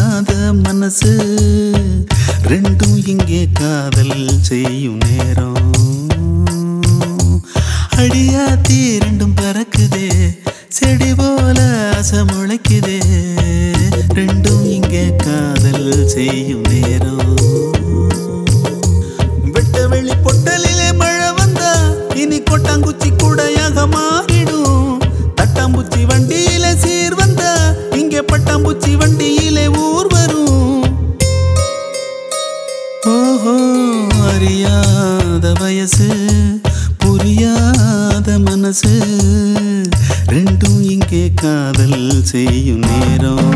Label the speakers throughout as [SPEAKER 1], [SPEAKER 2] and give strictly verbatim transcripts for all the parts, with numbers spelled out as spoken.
[SPEAKER 1] புரியாத மனசு ரெண்டும் இங்கே காதல் செய்யும் நேரம். அடியாத்தி ரெண்டும் பறக்குதே செடி போல ஆசை முளைக்குதே ரெண்டும் இங்கே காதல் செய்யும் நேரம். வெட்ட வெளி பொட்டலிலே மழை வந்தா இனி கொட்டாங்குச்சி கூடையாக மாறிடும். தட்டாம்பூச்சி வண்டியிலே சீர் வந்தா இங்கே பட்டாம்பூச்சி வண்டியிலே ஊர் வரும். ஓஹோ அறியாத வயசு புரியாத மனசு ரெண்டும் இங்கே காதல் செய்யும் நேரம்.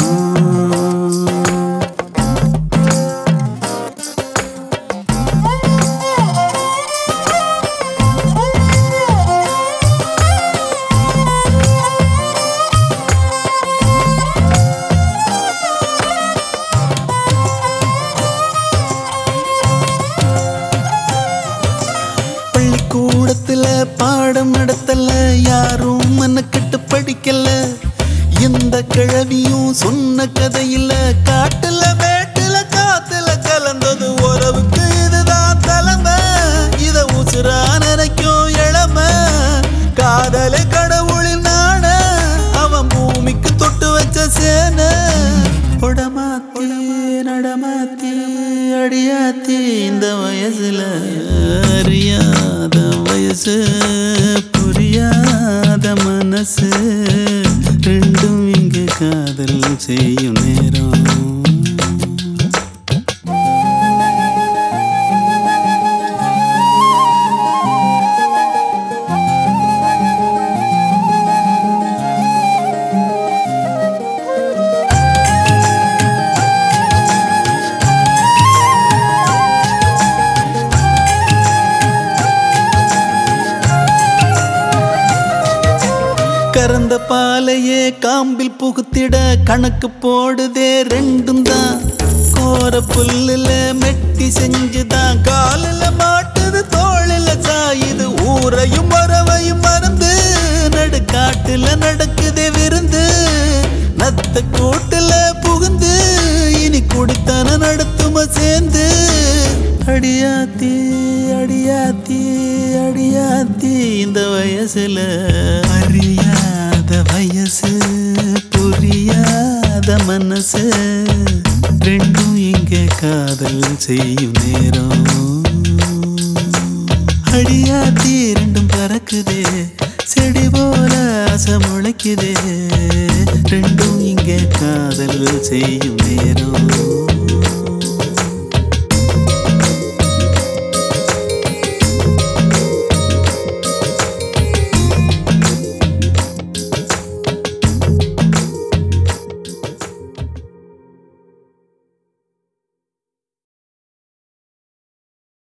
[SPEAKER 1] கூடத்துல பாடம் நடத்தல யாரும் மனக்கட்டு படிக்கல. எந்த கிழவியும் சொன்ன கதையில காட்டுல மேட்டுல காத்துல கலந்தது உறவுக்கு இதுதான் தலைமை. இத உசுரா நினைக்கும் இளமை காதல கடவுளின் நாண அவன் பூமிக்கு தொட்டு வச்ச சேன. உடமாத்தி நடமாத்தி அடியாத்தி இந்த வயசுல அறியாத வயசு புரியாத மனசு ரெண்டும் இங்கு காதல் செய்யும் நேரம். கறந்த பாலையே காம்பில் புகுத்திட கணக்கு போடுதே ரெண்டும் தான். கோர புல்லுல மெட்டி செஞ்சுதான் காலில மாட்டுது தோளில சாயுது. ஊரையும் மரவையும் மறந்து நடுக்காட்டுல நடக்குதே விருந்து. நத்த கூட்டுல புகுந்து இனி குடித்தன நடத்தும சேர்ந்து. அடியாத்தி அடியாத்தி அடியாத்தி இந்த வயசுல அறியாத வயசு புரியாத மனசு ரெண்டும் இங்கே காதல் செய்யும் நேரம். அடியாத்தி ரெண்டும் பறக்குதே செடி போல ஆசை முளைக்குதே ரெண்டும் இங்கே காதல் செய்யும் நேரம்.